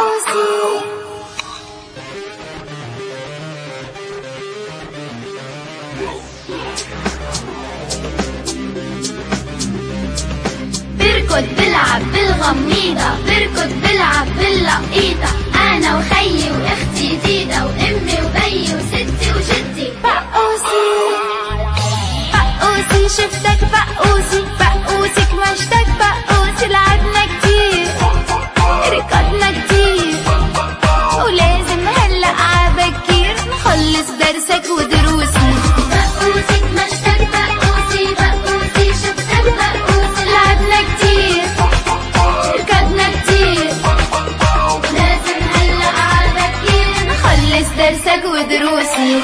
بركض بلعب بالغميضة، بركض بلعب باللقيطة، أنا وخيي وأختي زيدة وأمي وبي وستي وجدي. بقوسي بقوسي شفتك بقوسي، بقوسك مشتك بقوسي، لعبنا كتير ركضنا كتير ولازم هلأ عبكير نخلص درسك ودروسي. بقوسك مشتك بقوسي، بقوسي شفتك بقوسي، لعبنا كتير ركضنا كتير لازم هلأ عبكير نخلص درسك ودروسي.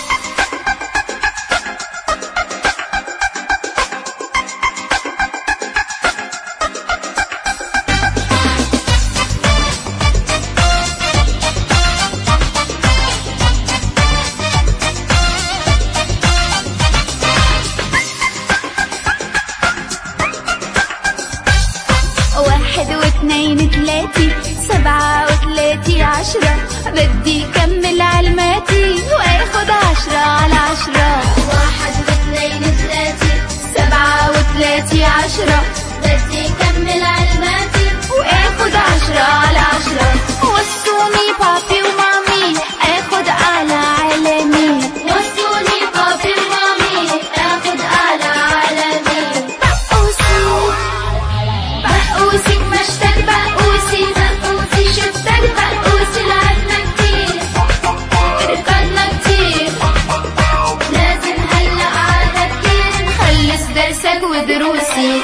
واحد واثنين تلاتي، 7 و3 10، بدي كمل علماتي واخد 10 على 10. 1 و2 3، 7 و3 10، بدي كمل علماتي واخد 10 على 10. وصوني بابي ومامي اخد اعلى علامي، وصوني بابي ومامي اخد اعلى علامي. بقوسي بقوسك مشتك بقوسي، بقوسي شفتك بقوسي، لعبنا كتير ركضنا كتير لازم هلأ عبكير خلص درسك ودروسي.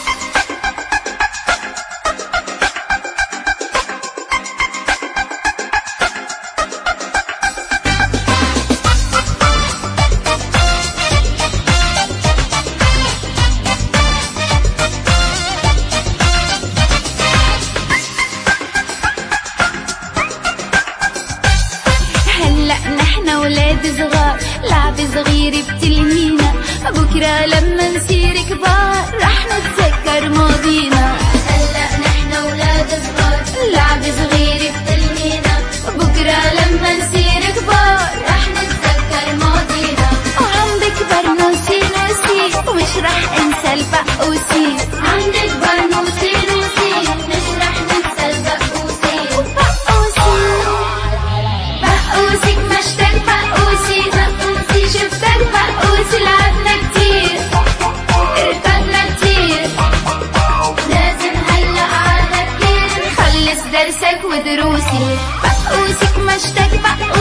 هلأ نحنا ولاد صغار، لعب صغير بتلهينا، بكرة لما نصير كبار رح نتذكر ماضينا. هلأ نحنا ولاد صغار، لعب صغير تلهينا بكرة لما نصير كبار رح نتذكر ماضينا. وعم بكبر نوسي نوسي ومش رح انسى البقوسي. عم نكبر نوصي نوصي مش رح ننسى البقوسي. بقوسي بقوسك مشتك بقوسي، بقوسي شفتك بقوسي، لعبنا كتير ركضنا كتير لازم هلأ عبكير خلص درسك ودروسي. بقوسك مشتك بقوسي